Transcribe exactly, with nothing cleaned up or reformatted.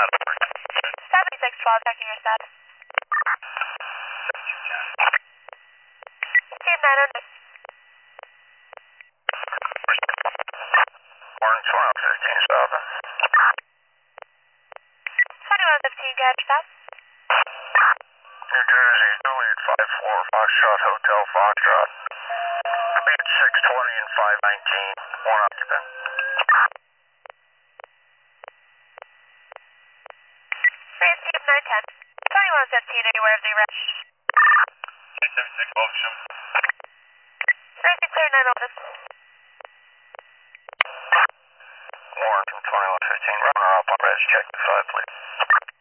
seventy-six twelve, checking your status. Team nine oh nine. Orange one fifteen south. twenty-one fifteen, go ahead, stop. New Jersey, Juliet five four, Foxtrot Hotel, Foxtrot. Beat six twenty and five nineteen, one occupant. Three Team nine ten. twenty-one fifteen, anywhere of the arrest. eight seven six, Ocean. Racing clear nine eleven. Warren from twenty-one fifteen, runner up on res, check the side, please.